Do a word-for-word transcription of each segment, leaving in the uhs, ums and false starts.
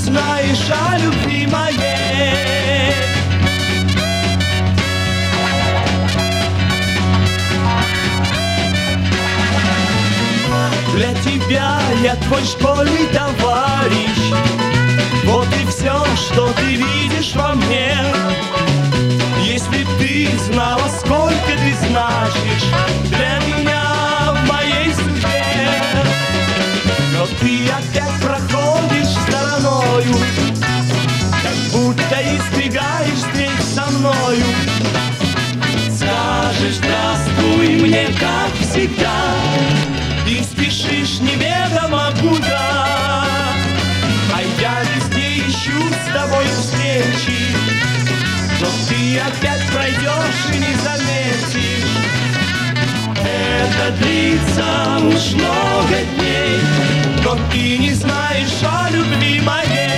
знаешь о любви моей. Для тебя я твой школьный товарищ, вот и все, что ты видишь во мне. Если б ты знала, сколько ты значишь для меня в моей судьбе. Но ты опять проходишь стороною, как будто избегаешь встреч со мною. Скажешь здравствуй мне, как всегда, и спешишь неведомо куда. А я везде ищу с тобой встречи, но ты опять пройдешь и не заметишь. Это длится уж много дней, но ты не знаешь о любви моей.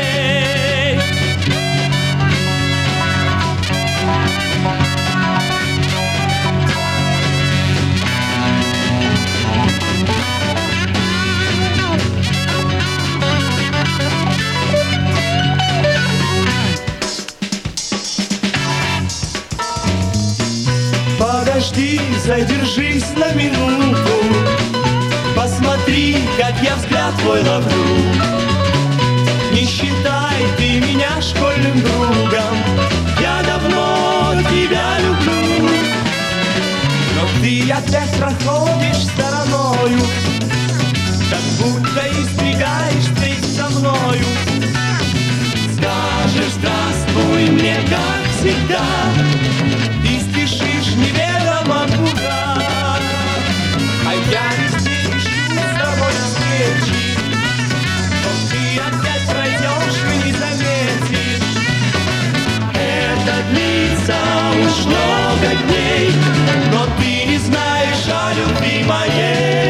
Подожди, задержись на минуту, посмотри, как я взгляд твой ловлю. Не считай ты меня школьным другом, я давно тебя люблю. Но ты опять проходишь стороною, как будто избегаешь встреч со мною. Скажешь здравствуй мне, как всегда, и спешишь неведомо куда. А я везде ищу с тобой встречи, но ты опять пройдешь и не заметишь. Это длится уж много дней, но ты не знаешь о любви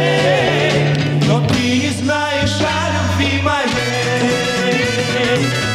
моей. Но ты не знаешь о любви моей.